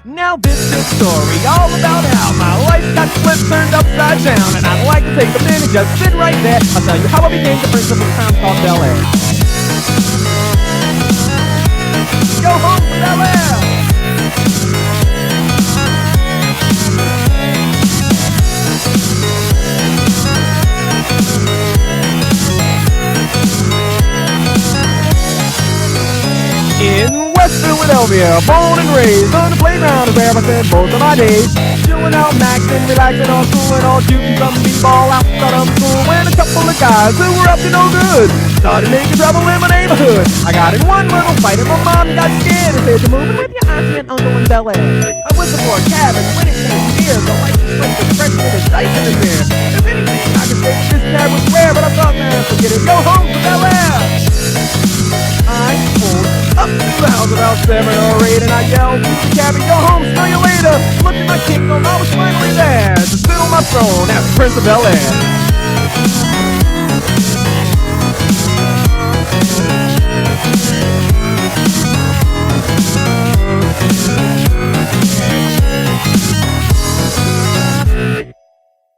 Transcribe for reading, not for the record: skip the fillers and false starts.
Now this is a story all about how my life got flipped, turned upside down, and I'd like to take a minute, just sit right there. I'll tell you how I became the prince of a town called Bel Air. Go home to Bel Air. In West Philadelphia, born and raised on the playground is where I spent most of my days. Chilling out, maxing, relaxing on school, and all shooting some b-ball outside of school. When a couple of guys who were up to no good started making trouble in my neighborhood. I got in one little fight and my mom got scared and said, "You're moving with your auntie and uncle in Bel Air." I went to more cabins when it came near. The lights went to fresh with a dice in his ear. If anything, I could say this dad was rare, but I thought, man, forget it. Go home to Bel Air. I pulled up to the house about 7 or 8 and I yelled to the cabby, "Go home, smell you later." Looked at my kingdom, I was finally there to sit on my throne as Prince of Bel Air.